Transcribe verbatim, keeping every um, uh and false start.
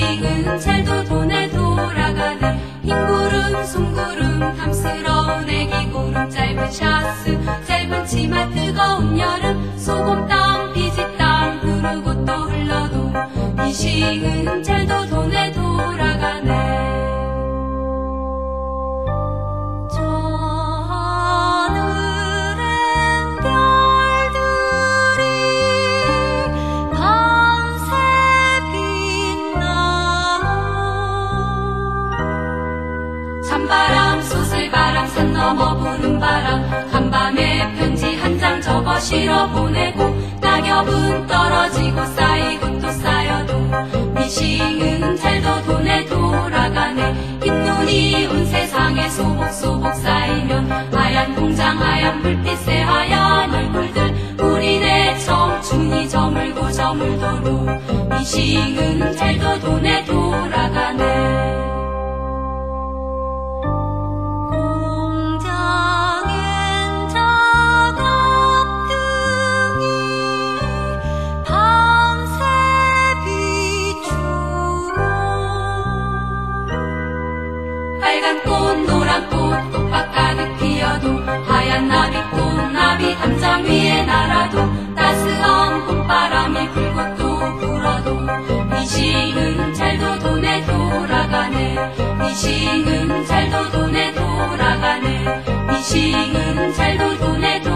미싱은 잘도 돈에 돌아가네. 흰구름 송구름 탐스러운 애기구름 짧은 샤스 짧은 치마 뜨거운 여름 소금땀 비지땀 흐르고 또 흘러도 미싱은 잘도 돈에 돌아가네. 찬바람 쏘슬바람 산 넘어 부는 바람 한밤에 편지 한 장 적어 실어 보내고 낙엽은 떨어지고 쌓이고 또 쌓여도 미싱은 잘도 돈에 돌아가네. 흰눈이 온 세상에 소복소복 쌓이면 하얀 공장 하얀 불빛의 하얀 얼굴들 우리네 청춘이 저물고 저물도록 미싱은 잘도 돈에 돌아가네. 빨간 꽃 노란 꽃 꽃밭 가득 피어도 하얀 나비꽃 나비 담장 위에 날아도 따스한 봄바람이 불고 또 불어도 미싱은 잘도 돈에 돌아가네. 미싱은 잘도 돈에 돌아가네. 미싱은 잘도 돈에 돌아가네.